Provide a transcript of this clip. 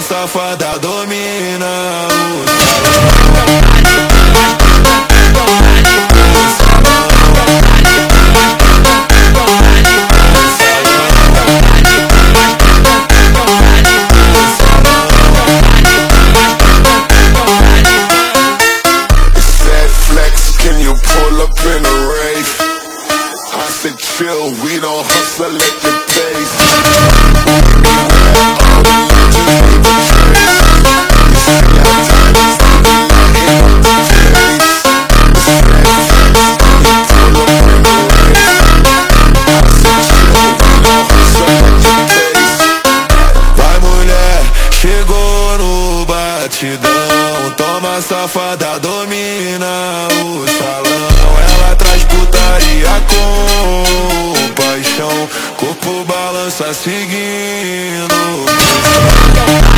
toma safada, domina o chill, we don't hustle at the pace. Vai mulher, chegou no batidão, toma safada, domina o salão. Ela traz putaria com paixão, corpo balança seguindo.